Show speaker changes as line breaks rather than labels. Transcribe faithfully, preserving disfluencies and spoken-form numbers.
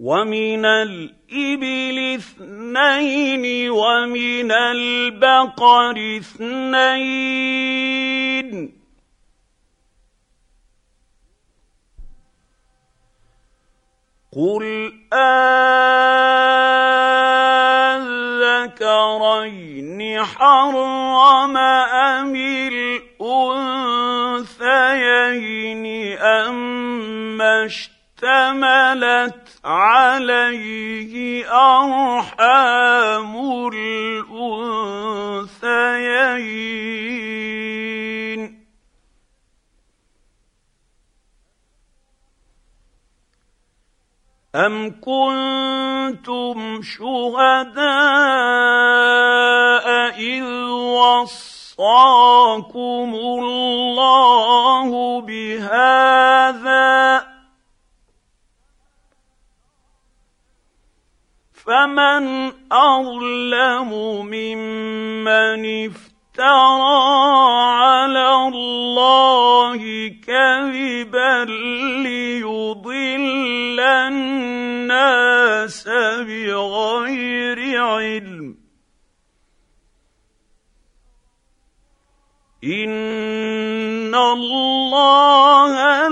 ومن الإبل اثنين ومن البقر اثنين قل آذكرين حرم أم الأنثيين أما اشتملت عليه أرحام الأنثيين أم كنتم شهداء إذ وصاكم الله بهذا فمن أظلم ممن افترى على الله كذبا ليضل الناس بغير علم إن الله